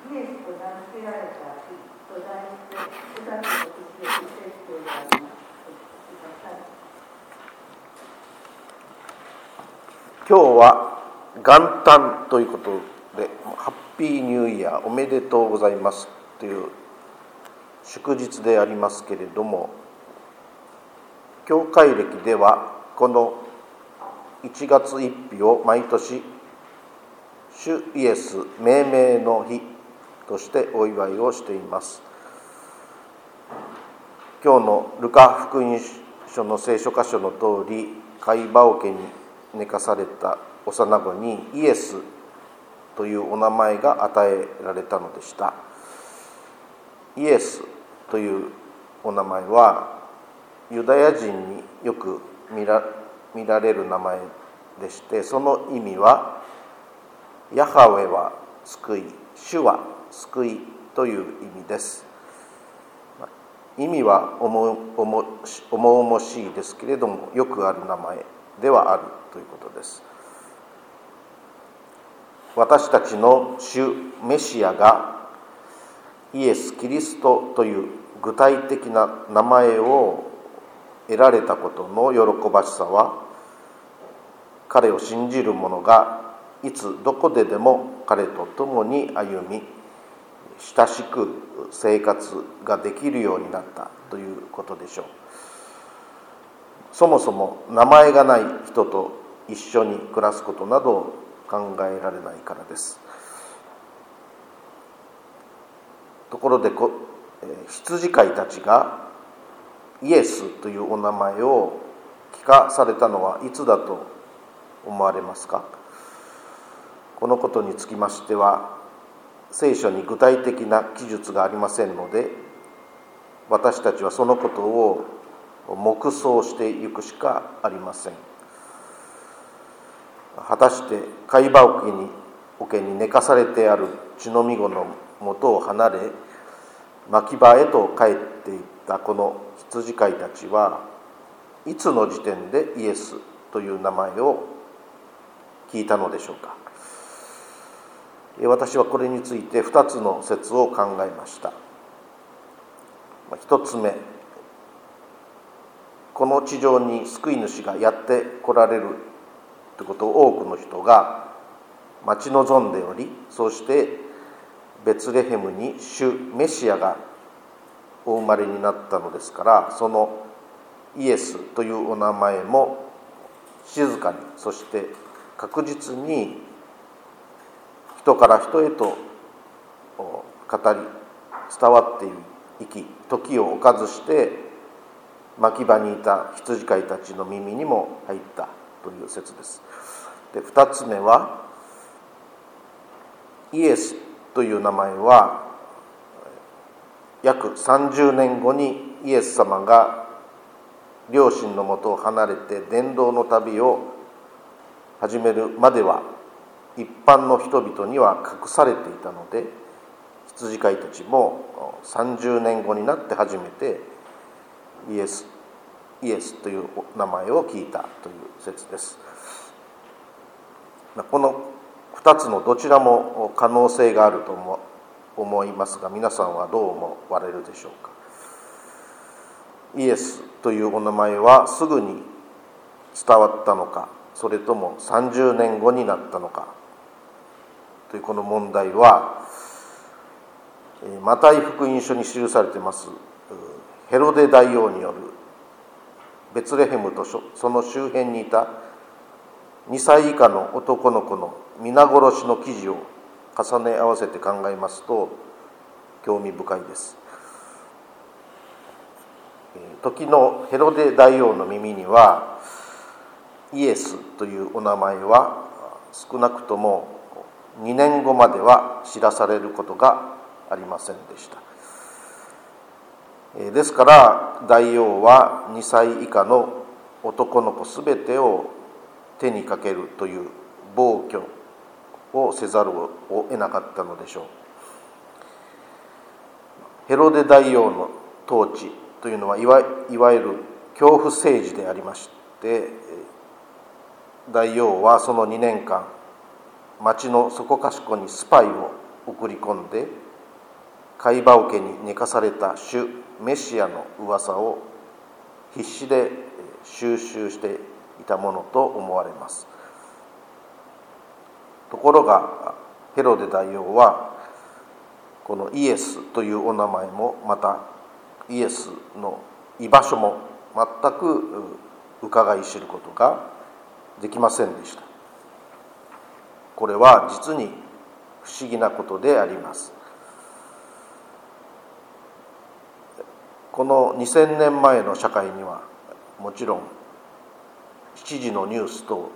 イエスと名付けられた日と題して2つの説教であります。 今日は元旦ということで、ハッピーニューイヤーおめでとうございますという祝日でありますけれども、教会歴ではこの1月1日を毎年主イエス命名の日としてお祝いをしています。今日のルカ福音書の聖書箇所の通り、貝羽桶に寝かされた幼子にイエスというお名前が与えられたのでした。イエスというお名前はユダヤ人によく見られる名前でして、その意味はヤハウェは救い、主は救いという意味です。意味は重々しいですけれども、よくある名前ではあるということです。私たちの主メシアがイエス・キリストという具体的な名前を得られたことの喜ばしさは、彼を信じる者がいつどこででも彼と共に歩み、親しく生活ができるようになったということでしょう。そもそも名前がない人と一緒に暮らすことなど考えられないからです。ところで羊飼いたちがイエスというお名前を聞かされたのはいつだと思われますか？このことにつきましては聖書に具体的な記述がありませんので、私たちはそのことを黙想していくしかありません。果たして貝羽桶に寝かされてある乳飲み子の元を離れ、牧場へと帰っていったこの羊飼いたちはいつの時点でイエスという名前を聞いたのでしょうか。私はこれについて2つの説を考えました。1つ目、この地上に救い主がやって来られるということを多くの人が待ち望んでおり、そしてベツレヘムに主メシアがお生まれになったのですから、そのイエスというお名前も静かに、そして確実に人から人へと語り伝わっていき、時を置かずして牧場にいた羊飼いたちの耳にも入ったという説です。で、2つ目は、イエスという名前は約30年後にイエス様が両親のもとを離れて伝道の旅を始めるまでは一般の人々には隠されていたので、羊飼いたちも30年後になって初めてイエスという名前を聞いたという説です。この2つのどちらも可能性があると思いますが、皆さんはどう思われるでしょうか。イエスというお名前はすぐに伝わったのか、それとも30年後になったのかというこの問題は、マタイ福音書に記されていますヘロデ大王によるベツレヘムとその周辺にいた2歳以下の男の子の皆殺しの記事を重ね合わせて考えますと興味深いです。時のヘロデ大王の耳にはイエスというお名前は少なくとも2年後までは知らされることがありませんでした。ですから大王は2歳以下の男の子すべてを手にかけるという暴挙をせざるを得なかったのでしょう。ヘロデ大王の統治というのはいわゆる恐怖政治でありまして、大王はその2年間町のそこかしこにスパイを送り込んで貝羽桶に寝かされた主メシアの噂を必死で収集していたものと思われます。ところがヘロデ大王はこのイエスというお名前もまたイエスの居場所も全く伺い知ることができませんでした。これは実に不思議なことであります。この2000年前の社会にはもちろん7時のニュースと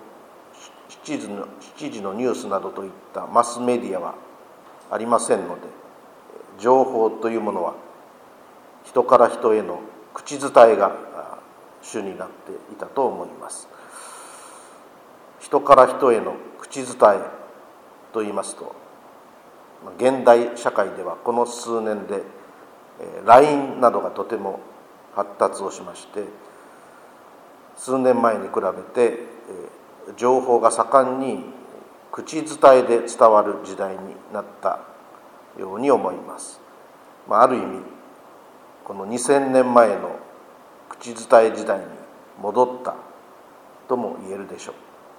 7時のニュースなどといったマスメディアはありませんので、情報というものは人から人への口伝えが主になっていたと思います。人から人への口伝えといいますと、現代社会ではこの数年で LINE などがとても発達をしまして、数年前に比べて情報が盛んに口伝えで伝わる時代になったように思います。ある意味この2000年前の口伝え時代に戻ったとも言えるでしょ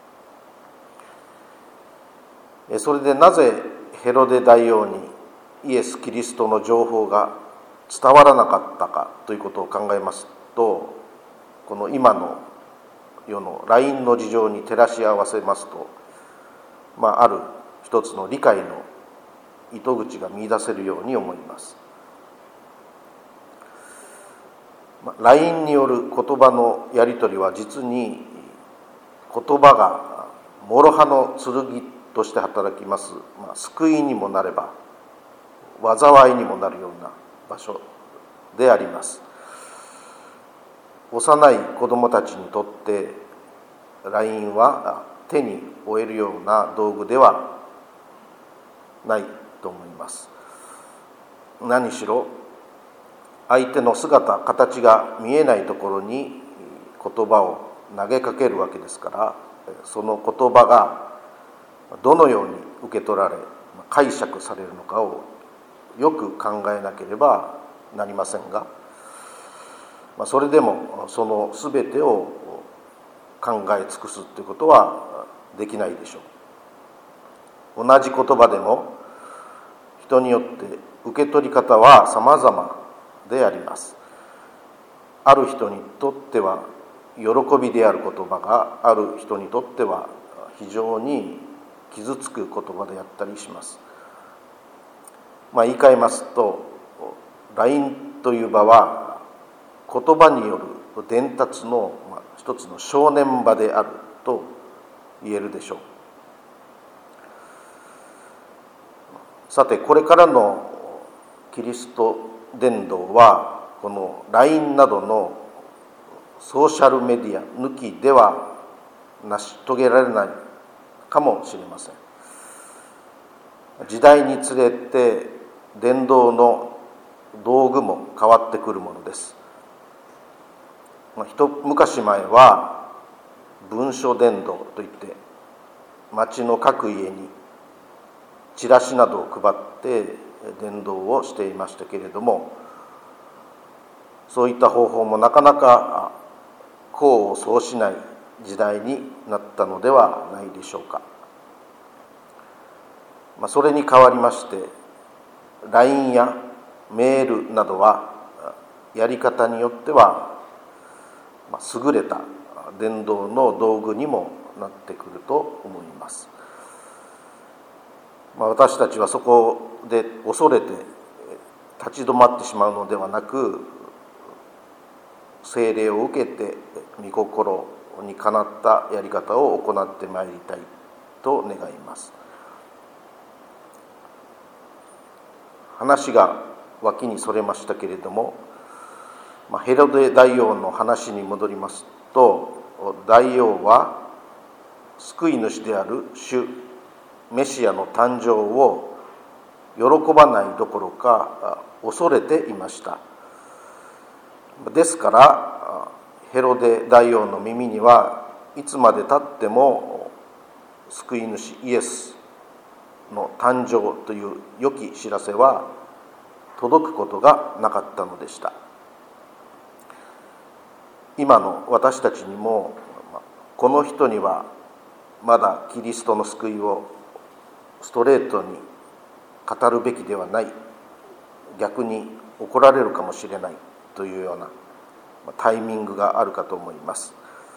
う。それでなぜヘロデ大王にイエス・キリストの情報が伝わらなかったかということを考えますと、この今の世の LINE の事情に照らし合わせますと、ある一つの理解の糸口が見出せるように思います。LINE による言葉のやり取りは実に言葉が諸刃の剣として働きます、救いにもなれば災いにもなるような場所であります。幼い子どもたちにとって LINE は手に負えるような道具ではないと思います。何しろ相手の姿形が見えないところに言葉を投げかけるわけですから、その言葉がどのように受け取られ解釈されるのかをよく考えなければなりませんが、それでもその全てを考え尽くすということはできないでしょう。同じ言葉でも人によって受け取り方は様々であります。ある人にとっては喜びである言葉がある人にとっては非常に傷つく言葉であったりします。言い換えますと LINE という場は言葉による伝達の一つの正念場であると言えるでしょう。さて、これからのキリスト伝道はこの LINE などのソーシャルメディア抜きでは成し遂げられないかもしれません。時代につれて伝道の道具も変わってくるものです。一昔前は文書伝道といって町の各家にチラシなどを配って伝道をしていましたけれども、そういった方法もなかなか功を奏しない時代になったのではないでしょうか。それに代わりまして LINE やメールなどはやり方によっては優れた伝道の道具にもなってくると思います。私たちはそこで恐れて立ち止まってしまうのではなく、聖霊を受けて御心にかなったやり方を行ってまいりたいと願います。話が脇にそれましたけれども、ヘロデ大王の話に戻りますと、大王は救い主である主メシアの誕生を喜ばないどころか恐れていました。ですからヘロデ大王の耳にはいつまでたっても救い主イエスの誕生という良き知らせは届くことがなかったのでした。今の私たちにも、この人にはまだキリストの救いをストレートに語るべきではない、逆に怒られるかもしれないというようなタイミングがあるかと思います。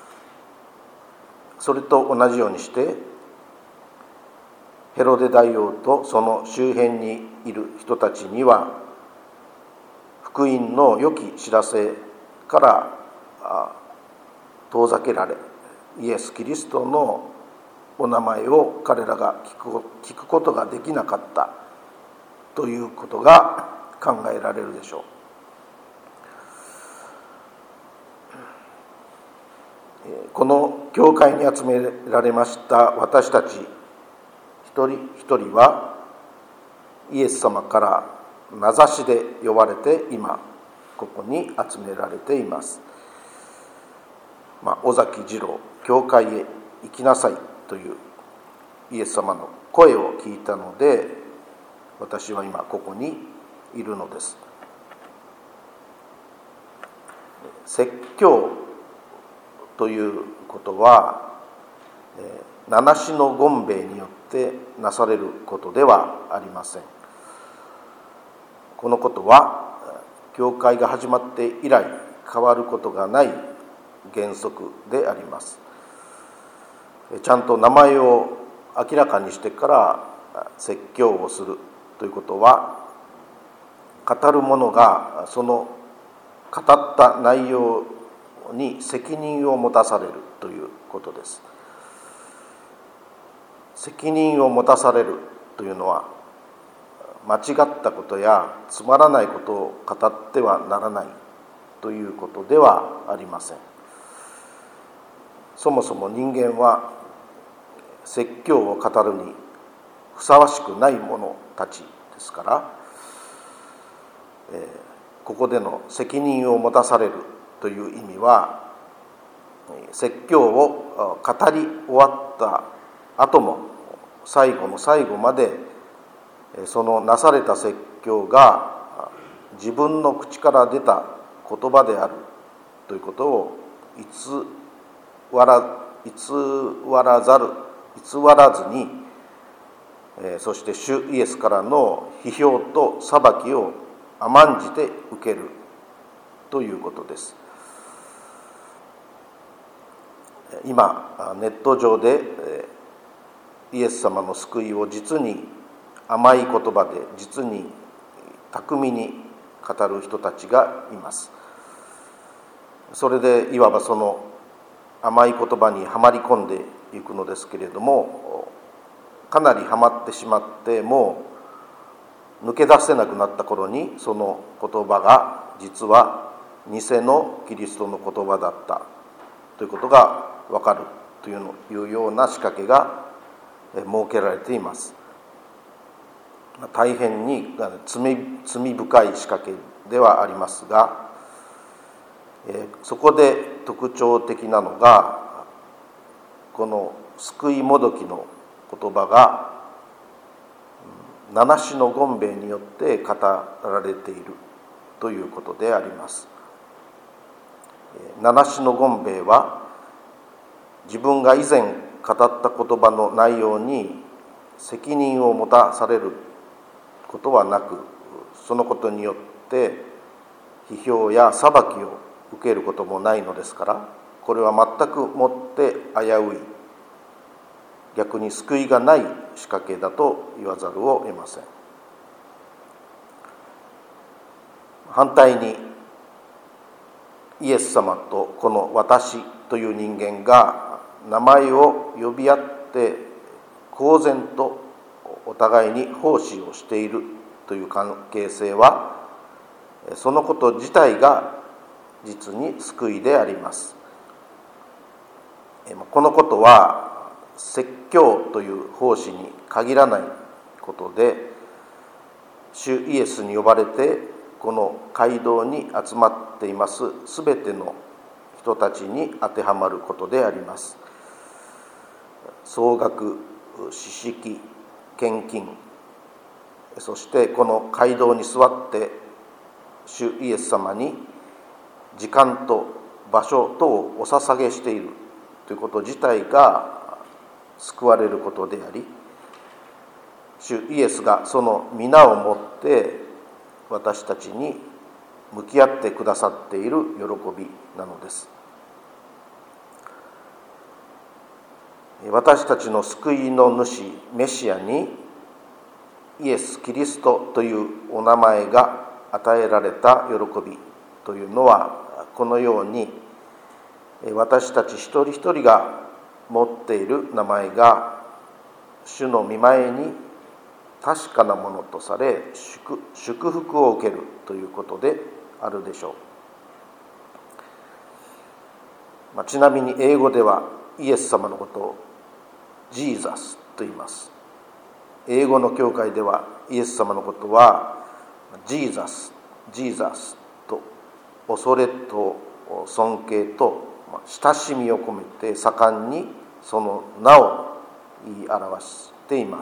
それと同じようにして、ヘロデ大王とその周辺にいる人たちには、福音の良き知らせから遠ざけられ、イエス・キリストのお名前を彼らが聞くことができなかったということが考えられるでしょう。この教会に集められました私たち一人一人は、イエス様から名指しで呼ばれて今ここに集められています。尾崎二郎、教会へ行きなさいというイエス様の声を聞いたので、私は今ここにいるのです。説教ということは、名無しの権兵衛によってなされることではありません。このことは教会が始まって以来変わることがない原則であります。ちゃんと名前を明らかにしてから説教をするということは、語る者がその語った内容に責任を持たされるということです。責任を持たされるというのは、間違ったことやつまらないことを語ってはならないということではありません。そもそも人間は説教を語るにふさわしくない者たちですから、ここでの責任を持たされるという意味は、説教を語り終わった後も最後の最後までそのなされた説教が自分の口から出た言葉であるということを偽らずに、そして主イエスからの批評と裁きを甘んじて受けるということです。今ネット上でイエス様の救いを実に甘い言葉で、実に巧みに語る人たちがいます。それでいわばその甘い言葉にはまり込んでいくのですけれども、かなりはまってしまって、もう抜け出せなくなった頃に、その言葉が実は偽のキリストの言葉だったということが分かるというような仕掛けが設けられています。大変に罪深い仕掛けではありますが、そこで特徴的なのが、この救いもどきの言葉が名無しの権兵衛によって語られているということであります。名無しの権兵衛は、自分が以前語った言葉の内容に責任を持たされることはなく、そのことによって批評や裁きを受けることもないのですから、これは全くもって危うい、逆に救いがない仕掛けだと言わざるを得ません。反対に、イエス様とこの私という人間が名前を呼び合って公然とお互いに奉仕をしているという関係性は、そのこと自体が実に救いであります。このことは説教という奉仕に限らないことで、主イエスに呼ばれてこの街道に集まっていますすべての人たちに当てはまることであります。総額、知識、 献金、そしてこの街道に座って主イエス様に時間と場所とをお捧げしているということ自体が救われることであり、主イエスがその皆をもって私たちに向き合ってくださっている喜びなのです。私たちの救いの主メシアにイエス・キリストというお名前が与えられた喜びというのは、このように私たち一人一人が持っている名前が主の御前に確かなものとされ祝福を受けるということであるでしょう。ちなみに英語ではイエス様のことをジーザスと言います。英語の教会ではイエス様のことはジーザスと恐れと尊敬と親しみを込めて盛んにその名を言い表しています。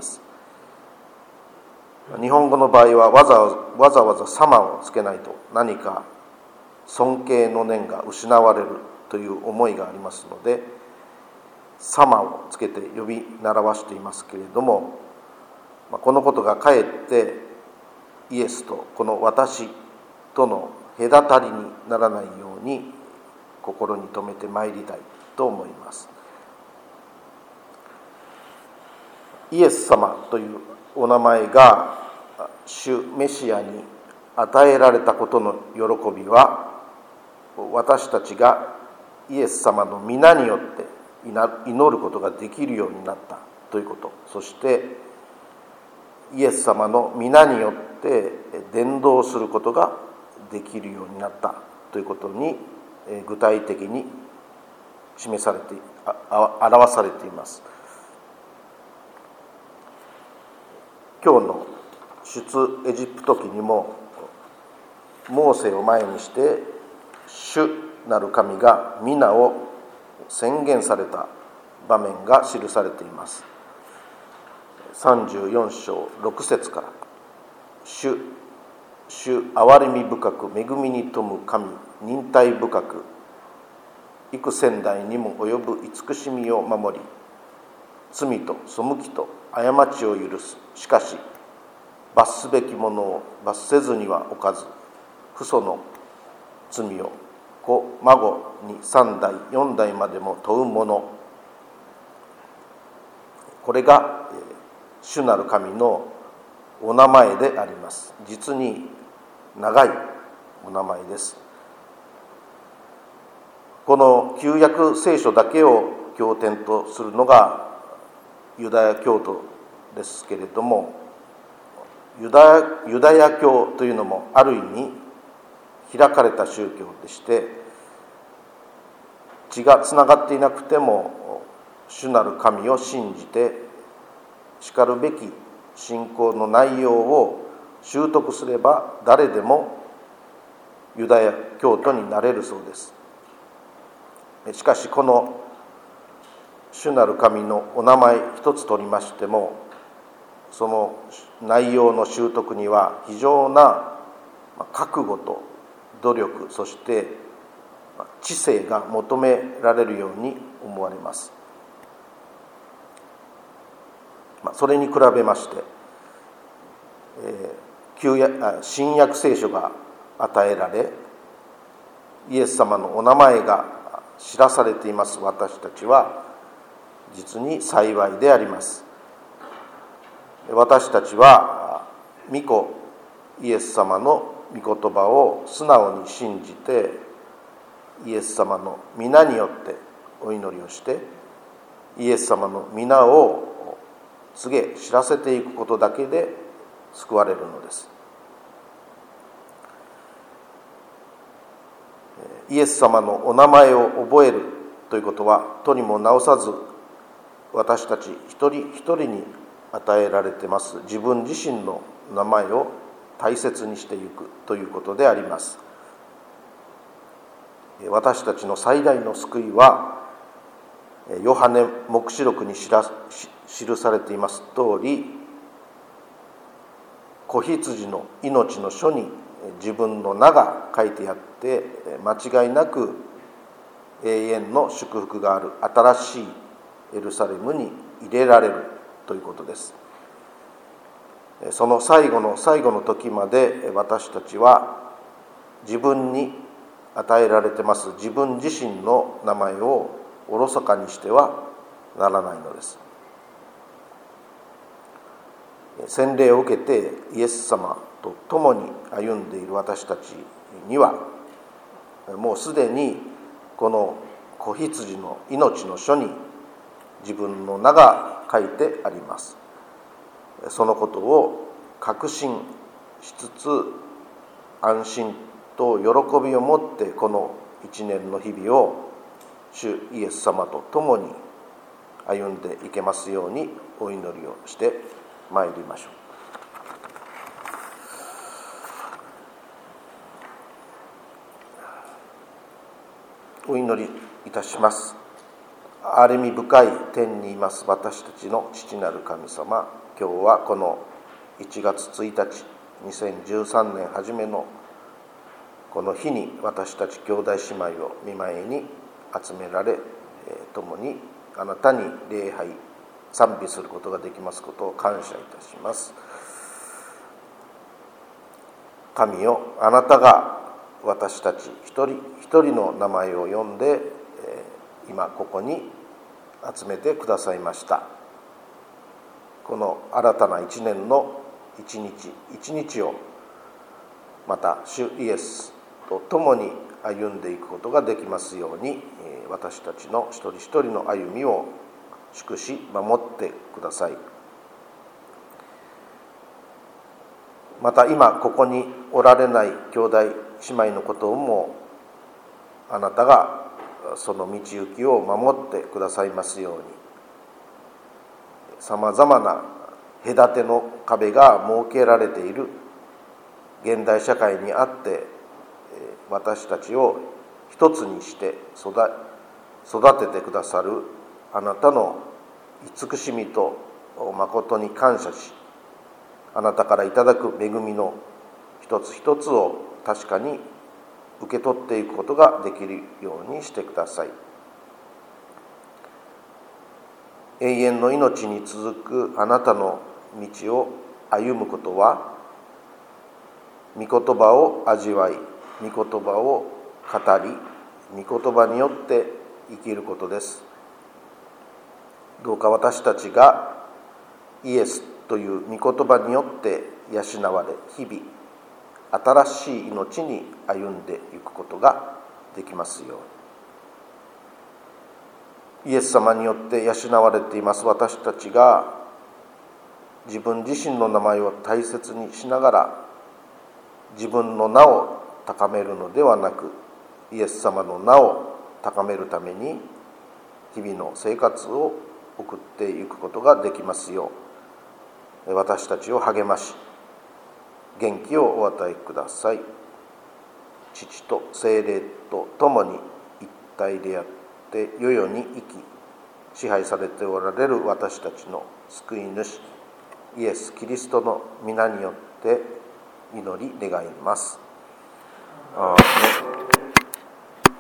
日本語の場合はわざわざ様をつけないと何か尊敬の念が失われるという思いがありますので、様をつけて呼び習わしていますけれども、このことがかえってイエスとこの私との隔たりにならないように心に留めてまいりたいと思います。イエス様というお名前が主メシアに与えられたことの喜びは、私たちがイエス様の皆によって祈ることができるようになったということ、そしてイエス様の皆によって伝道することができるようになったということに具体的に表されています。今日の出エジプト記にもモーセを前にして主なる神が皆を宣言された場面が記されています。34章6節から、主憐れみ深く恵みに富む神、忍耐深く幾千代にも及ぶ慈しみを守り、罪と背きと過ちを許す。しかし罰すべきものを罰せずにはおかず、父祖の罪を子孫に3代4代までも問うもの。これが主なる神のお名前であります。実に長いお名前です。この旧約聖書だけを経典とするのがユダヤ教徒ですけれども、ユダヤ教というのもある意味開かれた宗教でして、血がつながっていなくても主なる神を信じてしかるべき信仰の内容を習得すれば誰でもユダヤ教徒になれるそうです。しかしこの主なる神のお名前一つ取りましても、その内容の習得には非常な覚悟と努力、そして知性が求められるように思われます。それに比べまして新約聖書が与えられ、イエス様のお名前が知らされています私たちは実に幸いであります。私たちは御子イエス様の御言葉を素直に信じて、イエス様の皆によってお祈りをして、イエス様の皆を告げ知らせていくことだけで救われるのです。イエス様のお名前を覚えるということは、とにもなおさず私たち一人一人に与えられています自分自身の名前を大切にしていくということであります。私たちの最大の救いはヨハネ黙示録に記されています通り、 子羊の命の書に自分の名が書いてあって間違いなく永遠の祝福がある新しいエルサレムに入れられるということです。その最後の最後の時まで私たちは自分に与えられてます自分自身の名前をおろそかにしてはならないのです。洗礼を受けてイエス様と共に歩んでいる私たちにはもうすでにこの子羊の命の書に自分の名が書いてあります。そのことを確信しつつ安心と喜びを持ってこの一年の日々を主イエス様と共に歩んでいけますようにお祈りをしてまいりましょう。お祈りいたします。憐れみ深い天にいます私たちの父なる神様、今日はこの1月1日2013年初めのこの日に私たち兄弟姉妹を御前に集められ、共にあなたに礼拝賛美することができますことを感謝いたします。神よ、あなたが私たち一人一人の名前を呼んで今ここに集めてくださいました。この新たな一年の一日一日をまた主イエスと共に歩んでいくことができますように、私たちの一人一人の歩みを祝し守ってください。また今ここにおられない兄弟姉妹のことをもあなたがその道行きを守ってくださいますように、さまざまな隔ての壁が設けられている現代社会にあって私たちを一つにして育ててくださるあなたの慈しみと誠に感謝し、あなたからいただく恵みの一つ一つを確かに受け取っていくことができるようにしてください。永遠の命に続くあなたの道を歩むことは、御言葉を味わい、御言葉を語り、御言葉によって生きることです。どうか私たちがイエスという御言葉によって養われ、日々新しい命に歩んでいくことができますように。イエス様によって養われています私たちが自分自身の名前を大切にしながら自分の名を高めるのではなく、イエス様の名を高めるために日々の生活を送っていくことができますよう、私たちを励まし元気をお与えください。父と聖霊と共に一体であって世々に生き支配されておられる私たちの救い主イエス・キリストの皆によって祈り願います。アーメン。